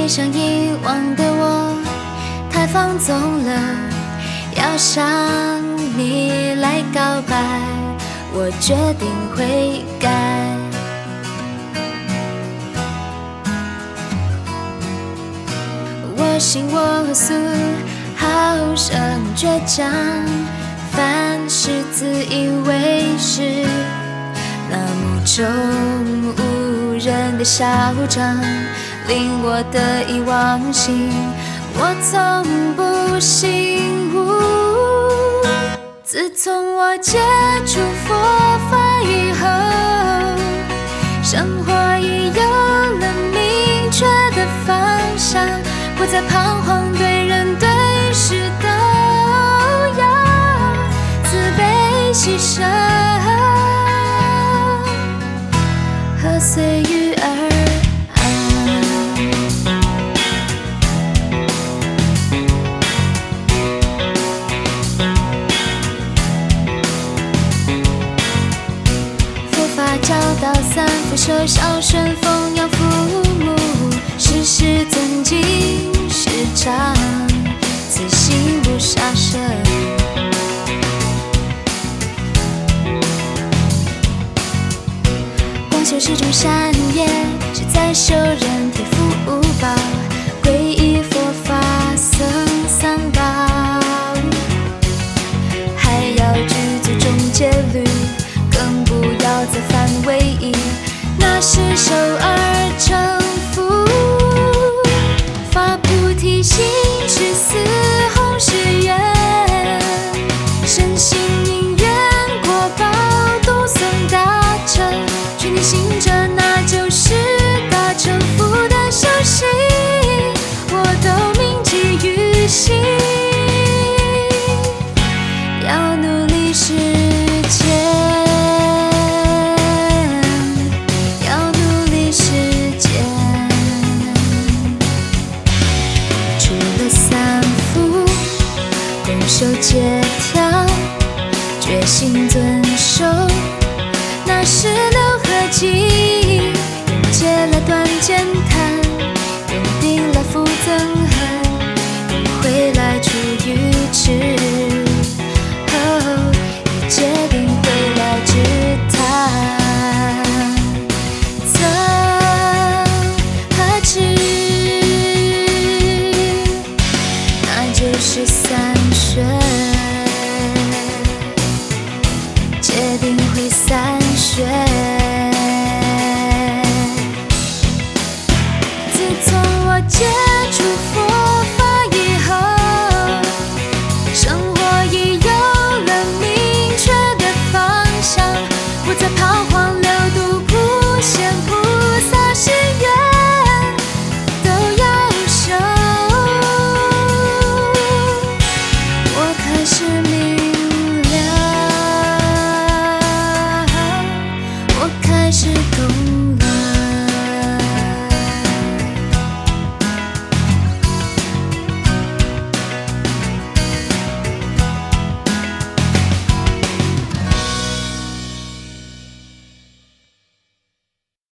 想遗忘的我太放纵了，要向你来告白，我决定悔改。我行我素，好生倔强，凡事自以为是，那目中无人的嚣张令我得意忘形，我从不醒悟。自从我接触佛法以后，生活已有了明确的方向，不再彷徨，对人对事都要慈悲牺牲，和随遇而教导三福修孝顺奉养父母，事事尊敬师长，此心不杀生。广修是种善业，是在修人贴福报，皈依佛法僧三宝，还要具足众戒律，更不要再犯违意，那是受而成福。发菩提心，是四弘誓愿，身心因缘果报都曾达成，全体行者那就是大成佛的修行，我都铭记于心，要努力实践。守戒条，决心遵守，那是六合忌，用戒来断剑贪，用定来扶憎恨，用慧来除愚痴，以戒定慧来治贪憎和痴，那就是三学，戒定慧三学。